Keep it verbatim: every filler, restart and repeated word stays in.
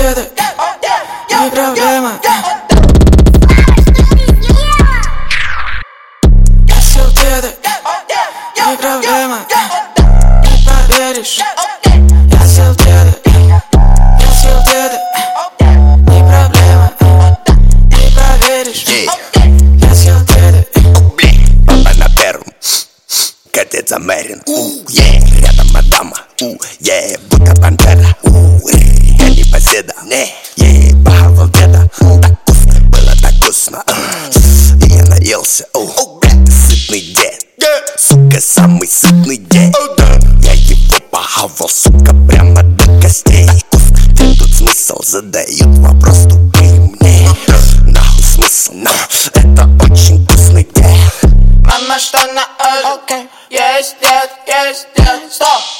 деда, не проблема. Я съел деда, не проблема. Не поверишь, я съел деда, я съел деда, не проблема. Не поверишь, я съел деда. Папа на первом, катец Америн, рядом мадама, будто пантера, я не поседа, похавал деда, так вкусно, было так вкусно, и я наелся, сытный дед, сука, самый сытный дед. Я его похавал, сука, прямо до костей. Где тут смысл? Задают вопрос тупые мне. Нахуй смысл? Но это очень вкусный дед. Мама, что на ужин? Есть дед, есть дед, стоп!